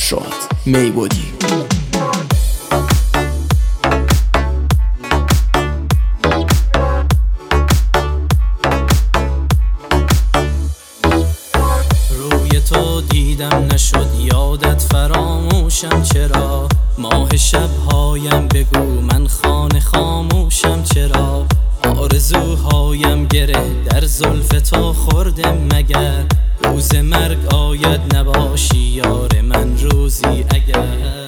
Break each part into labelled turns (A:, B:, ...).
A: فرشاد میبودی.
B: روی تو دیدم نشد یادت فراموشم چرا، ماه شبهایم بگو من خانه خاموشم چرا، آرزوهایم گره در زلف تو خورده مگر، روز مرگ آید نباشی یار من روزی اگر.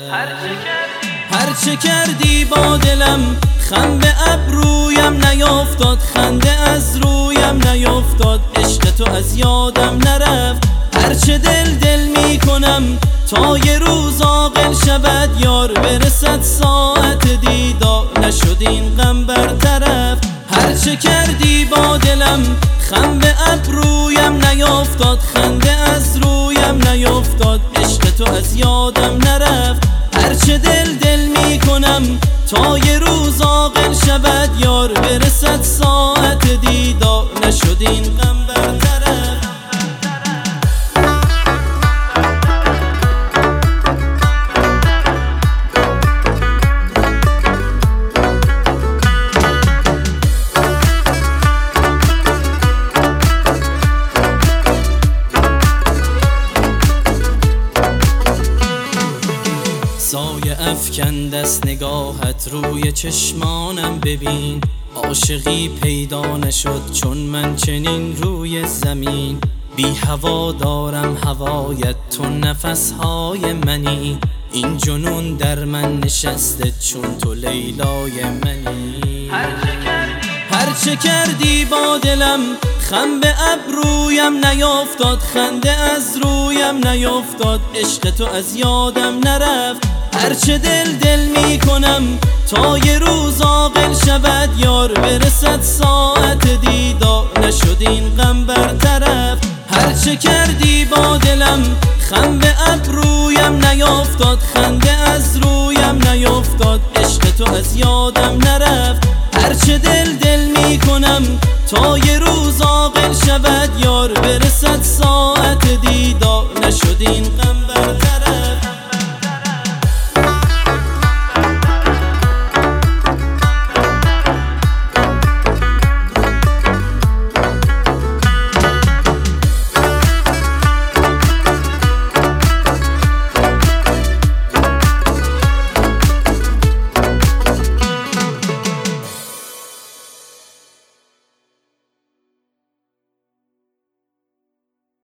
B: هرچه کردی با دلم خم به ابرویم نیافتاد، خنده از رویم نیافتاد، عشق تو از یادم نرفت. هرچه دل می کنم تا یه روز عاقل شود یار، برسد ساعت دیدار نشد این غم برطرف. هرچه کردی با دلم خم به ابرویم نیافتاد، خنده از رویم نیافتاد، عشق تو از یادم نرفت. هرچه دل می کنم تا یه روز عاقل شود یار، برسد ساعت دیدار نشد این غم برطرف. سایه افکند است نگاهت روی چشمانم، ببین عاشقی پیدا نشد چون من چنین روی زمین. بی هوا دارم هوایت تو نفسهای منی، این جنون در من نشسته چون تو لیلای منی. هرچه کردی با دلم خم به ابرویم نیافتاد، خنده از رویم نیافتاد، عشق تو از یادم نرفت. هرچه دل می کنم تا یه روز عاقل شود یار، برسد ساعت دیدار نشد این غم برطرف. هرچه کردی با دلم خم به ابرویم نیافتاد، خنده از رویم نیافتاد، عشق تو از یادم نرفت. هرچه دل می کنم